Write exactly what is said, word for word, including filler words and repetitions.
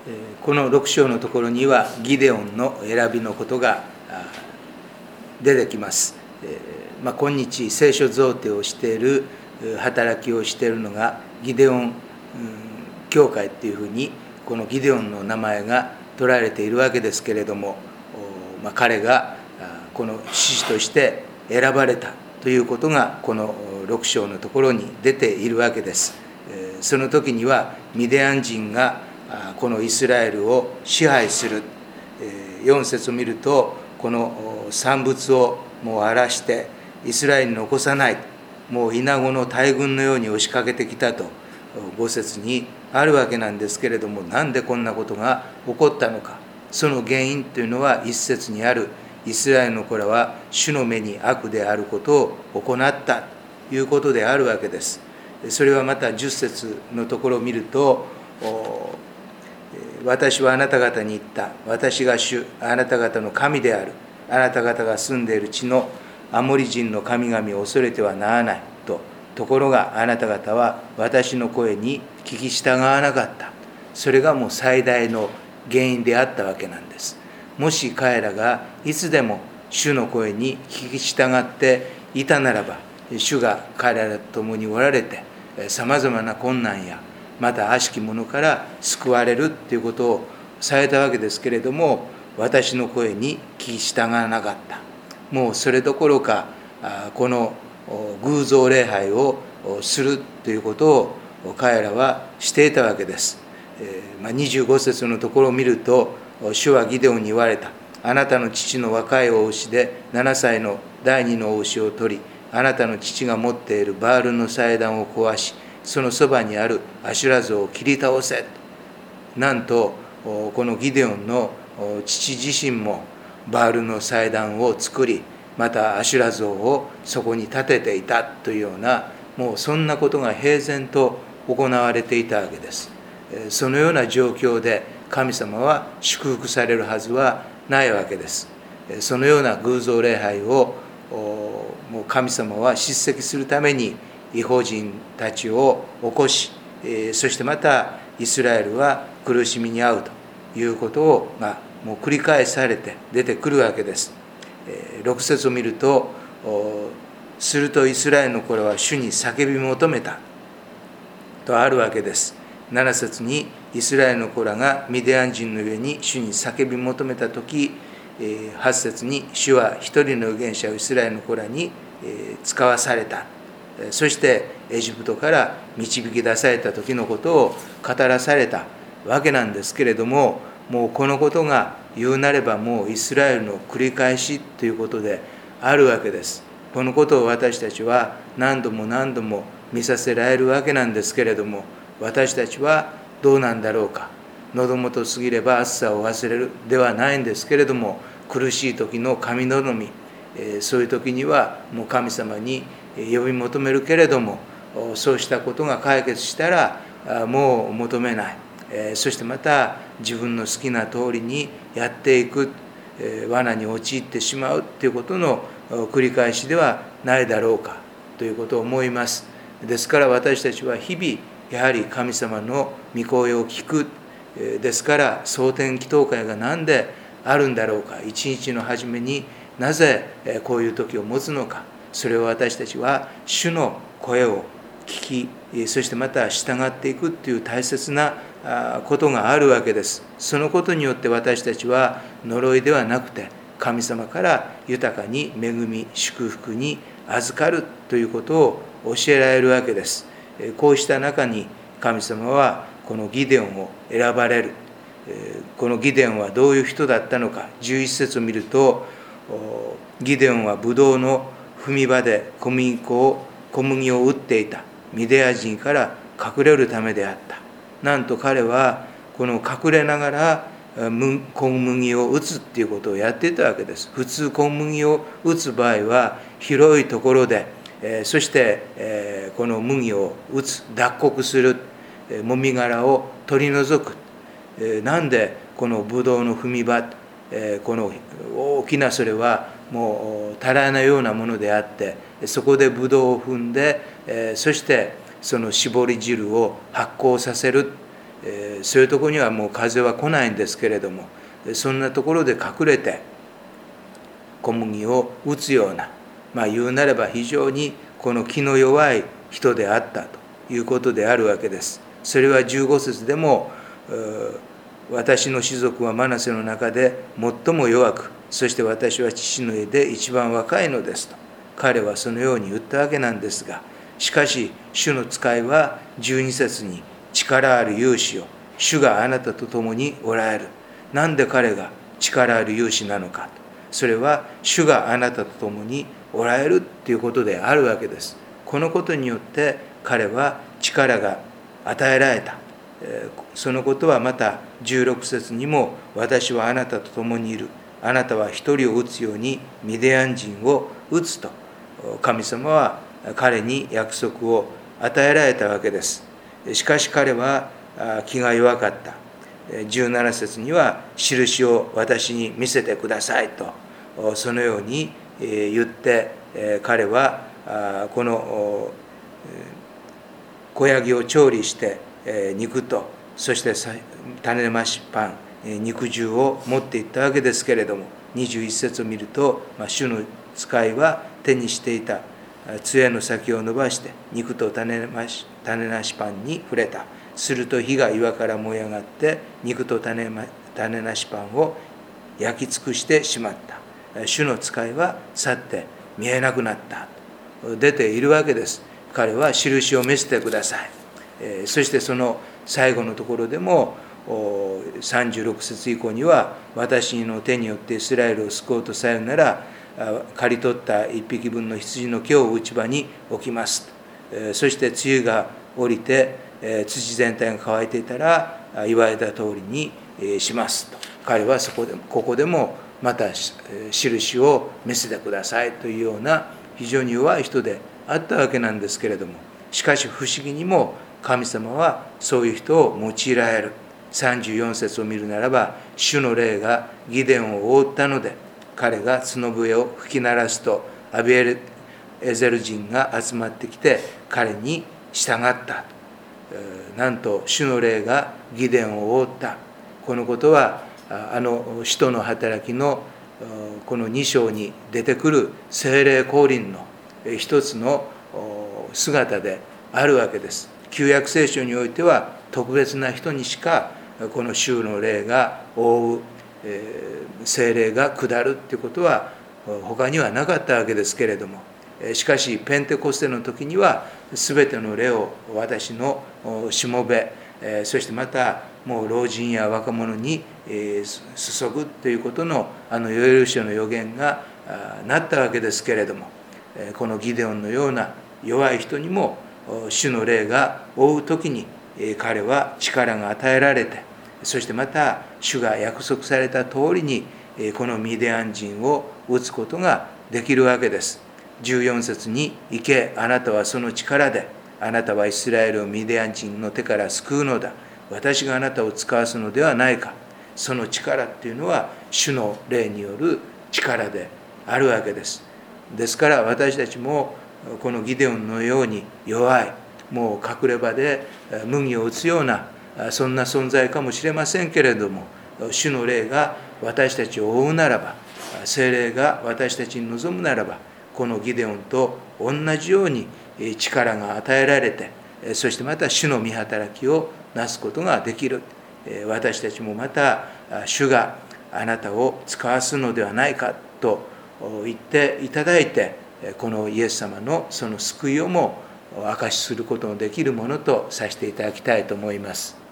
このろく章のところにはギデオンの選びのことが出てきます。まあ、今日聖書贈呈をしている働きをしているのがギデオン教会っていうふうにこのギデオンの名前が取られているわけですけれども、まあ、彼がこの獅子として選ばれたということがこのろく章のところに出ているわけです。その時にはミディアン人がこのイスラエルを支配する。よん節を見るとこの産物をもう荒らしてイスラエルに残さない、もうイナゴの大群のように押しかけてきたとご節にあるわけなんですけれども、なんでこんなことが起こったのか。その原因というのはいち節にあるイスラエルの子らは主の目に悪であることを行ったということであるわけです。それはまたじゅっ節のところを見ると、私はあなた方に言った。私が主、あなた方の神である。あなた方が住んでいる地のアモリ人の神々を恐れてはならないと。ところがあなた方は私の声に聞き従わなかった。それがもう最大の原因であったわけなんです。もし彼らがいつでも主の声に聞き従っていたならば、主が彼らと共におられて、さまざまな困難やまた悪しき者から救われるということをされたわけですけれども、私の声に聞き従わなかった。もうそれどころか、この偶像礼拝をするということを彼らはしていたわけです。にじゅうご節のところを見ると、主はギデオンに言われた。あなたの父の若いお牛でななさいの第二のお牛を取り、あなたの父が持っているバールの祭壇を壊し、そのそばにあるアシュラ像を切り倒せ。なんとこのギデオンの父自身もバールの祭壇を作り、またアシュラ像をそこに立てていたというような、もうそんなことが平然と行われていたわけです。そのような状況で神様は祝福されるはずはないわけです。そのような偶像礼拝をもう神様は叱責するために異邦人たちを起こし、そしてまたイスラエルは苦しみに遭うということがもう繰り返されて出てくるわけです。ろく節を見ると、するとイスラエルの子らは主に叫び求めたとあるわけです。なな節にイスラエルの子らがミディアン人の上に主に叫び求めたとき、はち節に主は一人の預言者をイスラエルの子らに使わされた。そしてエジプトから導き出された時のことを語らされたわけなんですけれども、もうこのことが言うなればもうイスラエルの繰り返しということであるわけです。このことを私たちは何度も何度も見させられるわけなんですけれども、私たちはどうなんだろうか。喉元過ぎれば暑さを忘れるではないんですけれども、苦しい時の神頼み、そういう時にはもう神様に呼び求めるけれども、そうしたことが解決したらもう求めない、そしてまた自分の好きな通りにやっていく、罠に陥ってしまうということの繰り返しではないだろうかということを思います。ですから私たちは日々やはり神様の御声を聞く。ですから蒼天祈祷会が何であるんだろうか。一日の初めになぜこういう時を持つのか。それを私たちは主の声を聞き、そしてまた従っていくという大切なことがあるわけです。そのことによって私たちは呪いではなくて神様から豊かに恵み祝福に預かるということを教えられるわけです。こうした中に神様はこのギデオンを選ばれる。このギデオンはどういう人だったのか。じゅういち節を見ると、ギデオンはブドウの踏み場で小麦粉を小麦を売っていた。ミディア人から隠れるためであった。なんと彼はこの隠れながら小麦を打つっていうことをやっていたわけです。普通小麦を打つ場合は広いところで、そしてこの麦を打つ、脱穀する、もみ殻を取り除く。なんでこのブドウの踏み場、この大きなそれはもうたらいのようなものであって、そこでブドウを踏んで、そしてその搾り汁を発酵させる。 えー、そういうところにはもう風は来ないんですけれども、そんなところで隠れて小麦を打つような、まあ言うなれば非常にこの気の弱い人であったということであるわけです。それはじゅうご節でも、私の士族はマナセの中で最も弱く、そして私は父の家で一番若いのですと、彼はそのように言ったわけなんですが、しかし主の使いはじゅうに節に、力ある勇士よ、主があなたと共におられる。なんで彼が力ある勇士なのかと、それは主があなたと共におられるということであるわけです。このことによって彼は力が与えられた。そのことはまたじゅうろく節にも、私はあなたと共にいる。あなたは一人を撃つようにミディアン人を撃つと、神様は彼に約束を与えられたわけです。しかし彼は気が弱かった。じゅうなな節には、印を私に見せてくださいと、そのように言って、彼はこの小ヤギを調理して肉と、そして種増しパン、肉汁を持っていったわけですけれども、にじゅういち節を見ると、主の使いは手にしていた杖の先を伸ばして肉と種なし種なしパンに触れた。すると火が岩から燃え上がって肉と 種, 種なしパンを焼き尽くしてしまった。主の使いは去って見えなくなった。出ているわけです。彼は印を見せてください。そしてその最後のところでもさんじゅうろく節以降には、私の手によってイスラエルを救おうとされるなら、刈り取った一匹分の羊の毛を内場に置きます。そして梅雨が降りて土全体が乾いていたら言われた通りにしますと、彼はそこでここでもまた印を見せてくださいというような非常に弱い人であったわけなんですけれども、しかし不思議にも神様はそういう人を用いられる。さんじゅうよん節を見るならば、主の霊がギデオンを覆ったので、彼が角笛を吹き鳴らすとアビエゼル人が集まってきて彼に従った。なんと主の霊がギデオンを覆った。このことはあの使徒の働きのこのに章に出てくる聖霊降臨の一つの姿であるわけです。旧約聖書においては特別な人にしかこの主の霊が覆う、聖霊が下るということは他にはなかったわけですけれども、しかしペンテコステの時には全ての霊を私のしもべ、そしてまたもう老人や若者に注ぐということのあのヨエル書の予言がなったわけですけれども、このギデオンのような弱い人にも主の霊が覆う時に彼は力が与えられて、そしてまた主が約束された通りにこのミディアン人を撃つことができるわけです。じゅうよん節に、行け、あなたはその力で、あなたはイスラエルをミディアン人の手から救うのだ。私があなたを使わすのではないか。その力っていうのは主の霊による力であるわけです。ですから私たちもこのギデオンのように弱い、もう隠れ場で麦を打つようなそんな存在かもしれませんけれども、主の霊が私たちを覆うならば、聖霊が私たちに望むならば、このギデオンと同じように力が与えられて、そしてまた主の御働きをなすことができる。私たちもまた主があなたを使わすのではないかと言っていただいて、このイエス様のその救いをも証しすることのできるものとさせていただきたいと思います。